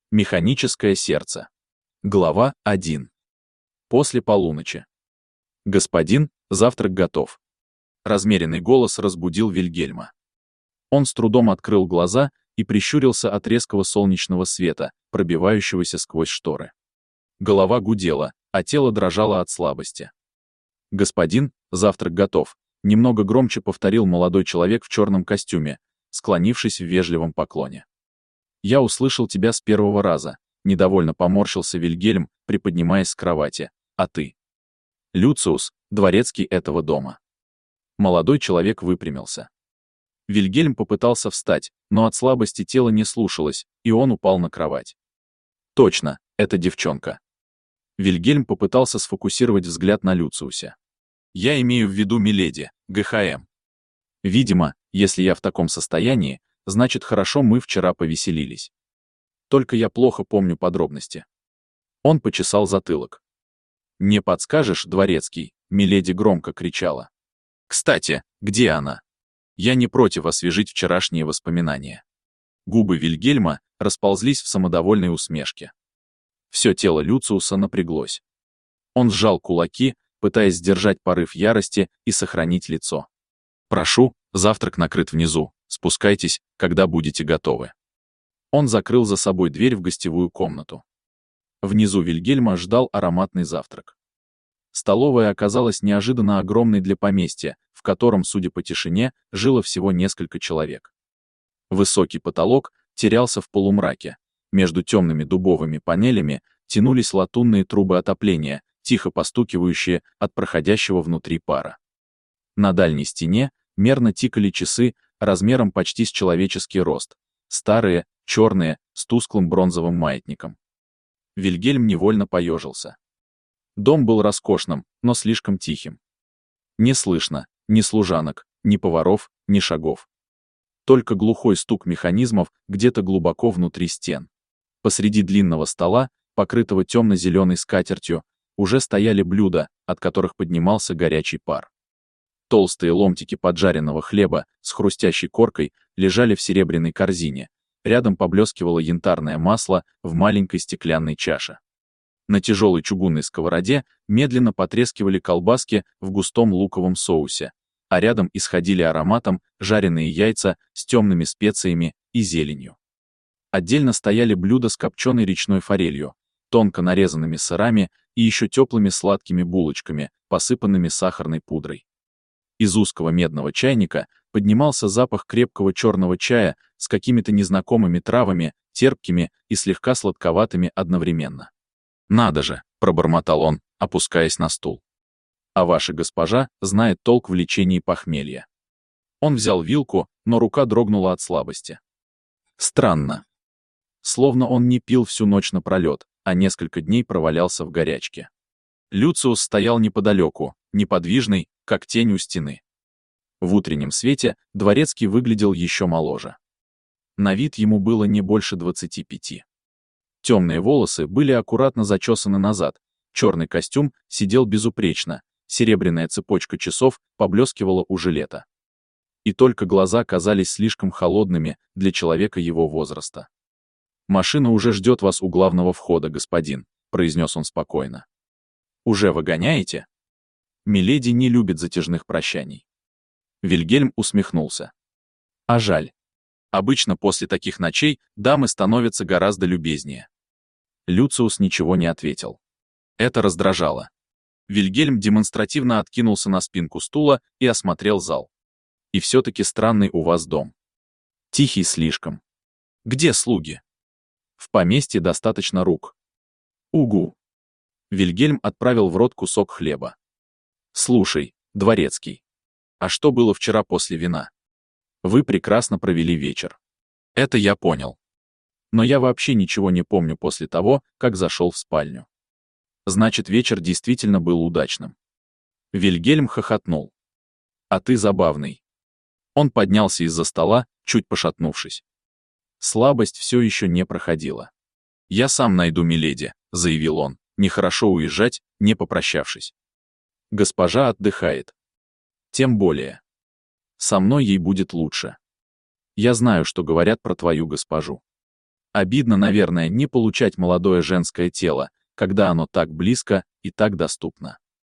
Механическое сердце. Глава 1. После полуночи. «Господин, завтрак готов». Размеренный голос разбудил Вильгельма. Он с трудом открыл глаза и прищурился от резкого солнечного света, пробивающегося сквозь шторы. Голова гудела, а тело дрожало от слабости. «Господин, завтрак готов», — немного громче повторил молодой человек в черном костюме, склонившись в вежливом поклоне. «Я услышал тебя с первого раза», — недовольно поморщился Вильгельм, приподнимаясь с кровати. «А ты?» «Люциус, дворецкий этого дома». Молодой человек выпрямился. Вильгельм попытался встать, но от слабости тело не слушалось, и он упал на кровать. «Точно, это девчонка». Вильгельм попытался сфокусировать взгляд на Люциусе. «Я имею в виду миледи, ГХМ. Видимо, если я в таком состоянии, значит, хорошо мы вчера повеселились. Только я плохо помню подробности». Он почесал затылок. «Не подскажешь, дворецкий?» — миледи громко кричала. «Кстати, где она? Я не против освежить вчерашние воспоминания». Губы Вильгельма расползлись в самодовольной усмешке. Все тело Люциуса напряглось. Он сжал кулаки, пытаясь сдержать порыв ярости и сохранить лицо. «Прошу, завтрак накрыт внизу, спускайтесь, когда будете готовы». Он закрыл за собой дверь в гостевую комнату. Внизу Вильгельма ждал ароматный завтрак. Столовая оказалась неожиданно огромной для поместья, в котором, судя по тишине, жило всего несколько человек. Высокий потолок терялся в полумраке. Между темными дубовыми панелями тянулись латунные трубы отопления, тихо постукивающие от проходящего внутри пара. На дальней стене мерно тикали часы размером почти с человеческий рост, старые, черные, с тусклым бронзовым маятником. Вильгельм невольно поежился. Дом был роскошным, но слишком тихим. Не слышно ни служанок, ни поваров, ни шагов. Только глухой стук механизмов где-то глубоко внутри стен. Посреди длинного стола, покрытого темно-зеленой скатертью, уже стояли блюда, от которых поднимался горячий пар. Толстые ломтики поджаренного хлеба с хрустящей коркой лежали в серебряной корзине. Рядом поблескивало янтарное масло в маленькой стеклянной чаше. На тяжелой чугунной сковороде медленно потрескивали колбаски в густом луковом соусе, а рядом исходили ароматом жареные яйца с темными специями и зеленью. Отдельно стояли блюда с копченой речной форелью, тонко нарезанными сырами и еще теплыми сладкими булочками, посыпанными сахарной пудрой. Из узкого медного чайника поднимался запах крепкого черного чая с какими-то незнакомыми травами, терпкими и слегка сладковатыми одновременно. «Надо же!» — пробормотал он, опускаясь на стул. «А ваша госпожа знает толк в лечении похмелья». Он взял вилку, но рука дрогнула от слабости. Странно. Словно он не пил всю ночь напролет, а несколько дней провалялся в горячке. Люциус стоял неподалеку, неподвижный, как тень у стены. В утреннем свете дворецкий выглядел еще моложе. На вид ему было не больше 25. Темные волосы были аккуратно зачесаны назад, черный костюм сидел безупречно, серебряная цепочка часов поблескивала у жилета. И только глаза казались слишком холодными для человека его возраста. «Машина уже ждет вас у главного входа, господин», — произнес он спокойно. «Уже выгоняете?» Миледи не любит затяжных прощаний. Вильгельм усмехнулся. А жаль. Обычно после таких ночей дамы становятся гораздо любезнее. Люциус ничего не ответил. Это раздражало. Вильгельм демонстративно откинулся на спинку стула и осмотрел зал. И все-таки странный у вас дом. Тихий слишком. Где слуги? В поместье достаточно рук. Угу. Вильгельм отправил в рот кусок хлеба. Слушай, дворецкий. А что было вчера после вина? Вы прекрасно провели вечер. Это я понял. Но я вообще ничего не помню после того, как зашел в спальню. Значит, вечер действительно был удачным. Вильгельм хохотнул. А ты забавный. Он поднялся из-за стола, чуть пошатнувшись. Слабость все еще не проходила. «Я сам найду миледи», — заявил он, — «нехорошо уезжать, не попрощавшись. Госпожа отдыхает. Тем более. Со мной ей будет лучше. Я знаю, что говорят про твою госпожу. Обидно, наверное, не получать молодое женское тело, когда оно так близко и так доступно.